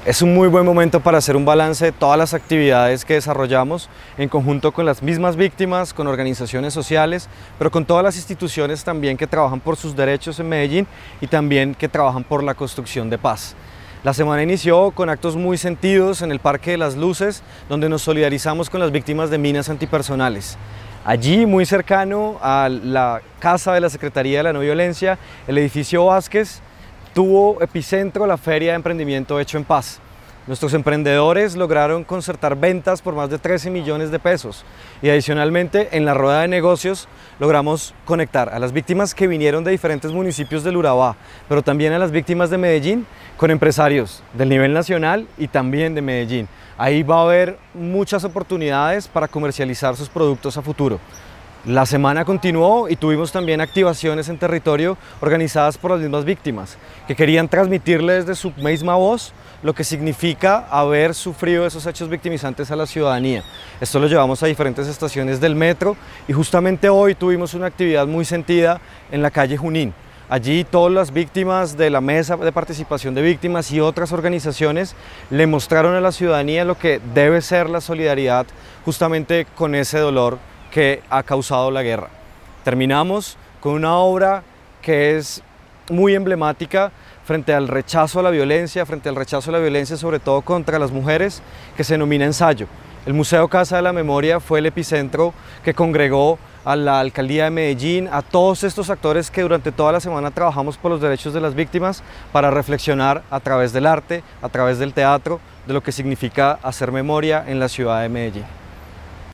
Es un muy buen momento para hacer un balance de todas las actividades que desarrollamos en conjunto con las mismas víctimas, con organizaciones sociales, pero con todas las instituciones también que trabajan por sus derechos en Medellín y también que trabajan por la construcción de paz. La semana inició con actos muy sentidos en el Parque de las Luces, donde nos solidarizamos con las víctimas de minas antipersonales. Allí, muy cercano a la casa de la Secretaría de la No Violencia, el edificio Vázquez, tuvo epicentro la Feria de Emprendimiento Hecho en Paz. Nuestros emprendedores lograron concertar ventas por más de 13 millones de pesos y adicionalmente en la rueda de negocios logramos conectar a las víctimas que vinieron de diferentes municipios del Urabá, pero también a las víctimas de Medellín con empresarios del nivel nacional y también de Medellín. Ahí va a haber muchas oportunidades para comercializar sus productos a futuro. La semana continuó y tuvimos también activaciones en territorio organizadas por las mismas víctimas, que querían transmitirle desde su misma voz lo que significa haber sufrido esos hechos victimizantes a la ciudadanía. Esto lo llevamos a diferentes estaciones del metro y justamente hoy tuvimos una actividad muy sentida en la calle Junín. Allí todas las víctimas de la Mesa de Participación de Víctimas y otras organizaciones le mostraron a la ciudadanía lo que debe ser la solidaridad justamente con ese dolor que ha causado la guerra. Terminamos con una obra que es muy emblemática frente al rechazo a la violencia, sobre todo contra las mujeres, que se denomina Ensayo. El Museo Casa de la Memoria fue el epicentro que congregó a la Alcaldía de Medellín, a todos estos actores que durante toda la semana trabajamos por los derechos de las víctimas para reflexionar a través del arte, a través del teatro, de lo que significa hacer memoria en la ciudad de Medellín.